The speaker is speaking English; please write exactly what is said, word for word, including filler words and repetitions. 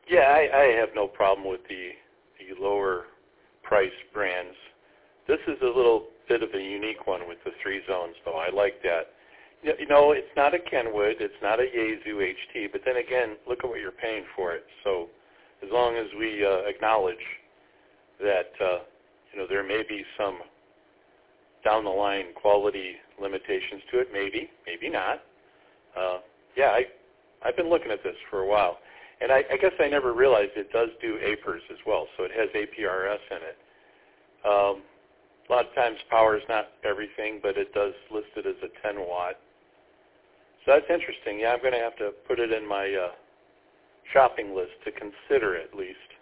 Yeah, I, I have no problem with the, the lower price brands. This is a little bit of a unique one with the three zones, though. I like that. You know, it's not a Kenwood, it's not a Yaesu H T, but then again, look at what you're paying for it. So as long as we uh, acknowledge that, uh, you know, there may be some down the line quality limitations to it, maybe, maybe not. Uh, yeah, I, I've been looking at this for a while. And I, I guess I never realized it does do A P R S as well, so it has A P R S in it. Um, a lot of times power is not everything, but it does list it as a ten watt. So that's interesting. Yeah, I'm going to have to put it in my uh, shopping list to consider at least.